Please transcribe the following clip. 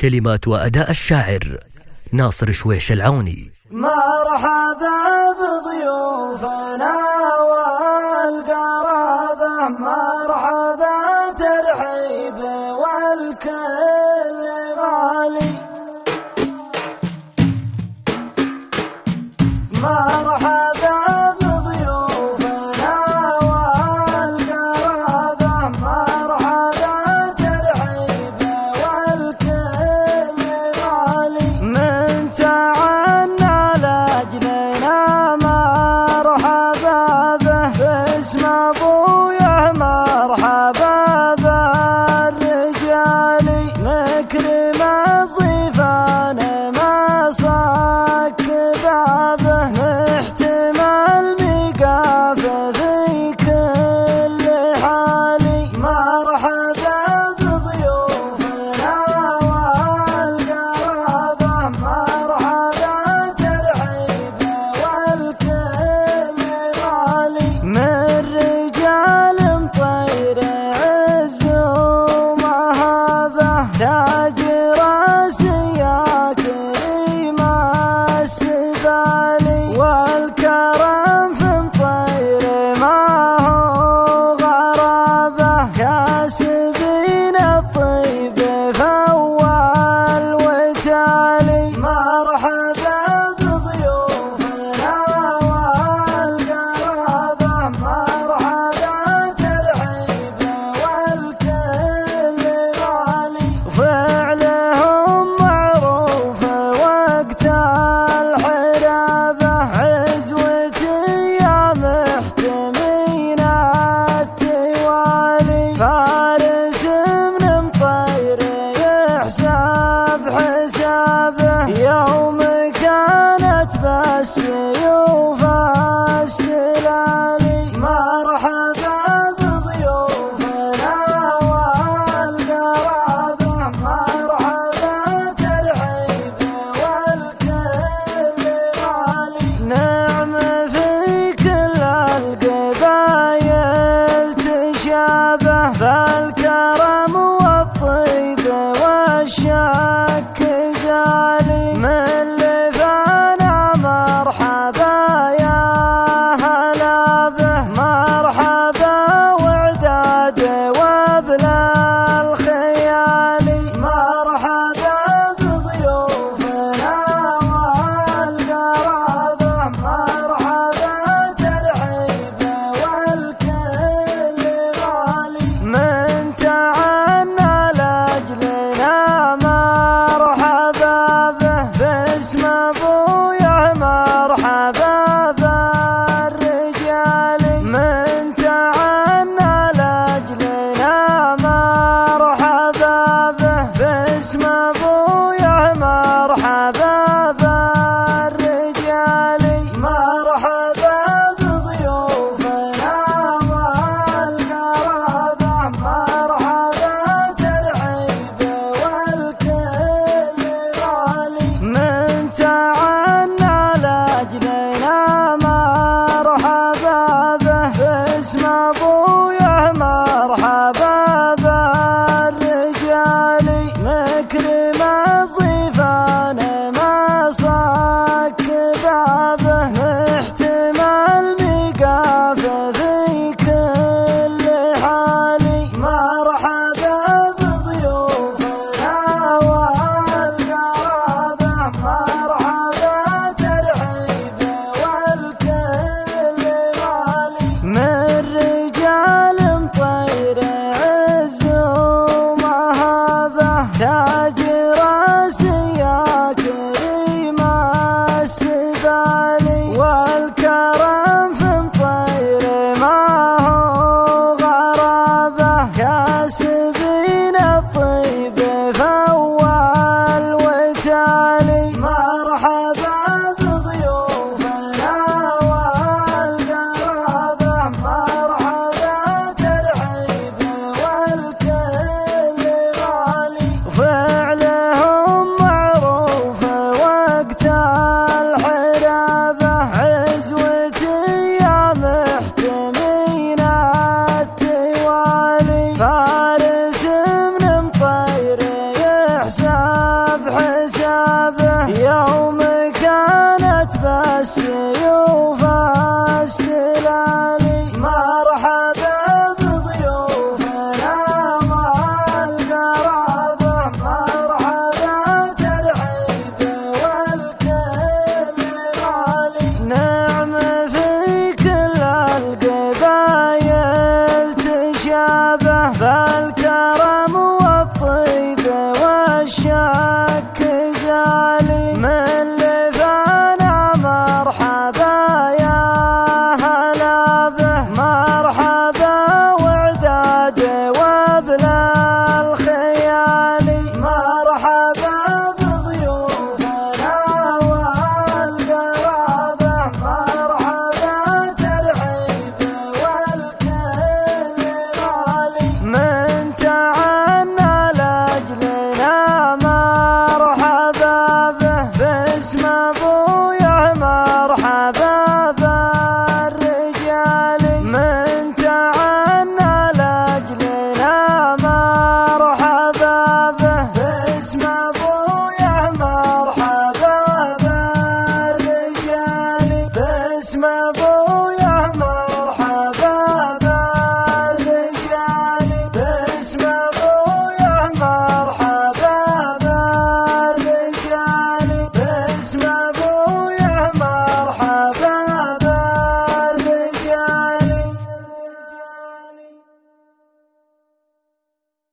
كلمات وأداء الشاعر ناصر شويش العوني. مرحبا بضيوفنا والقرابة، مرحبا ترحيب والكل غالي. مرحبا بضيوفنا والقرابة، مرحبا ترحيب والكل غالي. من تعنى لأجلنا مرحبا به، باسم أبويا مرحبا بالرجال. مكرم الضيفان ما صك بابه، محتمل ميقاف في كل حال. مرحبا بضيوفنا والقرابة، مرحبا ترحيب والكل غالي. من رجال مطير عز ومهابة، تاج راسي كريم السبالي. والكرم في مطير ما هو غرابة، كاسبين الطيب فوال وتالي. مرحبا بضيوفنا والقرابة، مرحبا ترحيب والكل غالي. فعلهم معروف وقت الحرابة، عزوتي يا محتمين التوالي. فارس من مطير يحسب حسابه، يوم كانت بالسيوف السلالي. مرحبا بضيوفنا والقرابة، مرحبا ترحيب والكل غالي. نعم في كل القبايل تشابه، فالكرم والطيب والشك زالي. من لفانا مرحبا يا هلا به، مرحبا وعداد وبلا الخيالي. مرحبا بضيوفنا والقرابة، مرحبا ترحيب والكل غالي. من تعنى لأجلنا مرحبا به، باسم أبويا مرحبا بالرجال. من تعنى لأجلنا مرحبا به، باسم أبويا مرحبا بالرجال. مرحبا بضيوفنا والقرابة، مرحبا ترحيب والكل غالي. من تعنى لأجلنا مرحبا به، باسم أبويا مرحبا بالرجال. مكرم الضيفان ما صك بابه، محتمل ميقاف في كل حال. مرحبا بضيوفنا والقرابة، مرحبا ترحيب والكل غالي. من رجال مطير عز ومهابة، تاج راسي كريم السبالي. والكرم في مطير ما هو غرابة، كاسبين الطيب فوال وتالي. مرحبا بضيوفنا والقرابة، مرحبا ترحيب والكل غالي. اسمه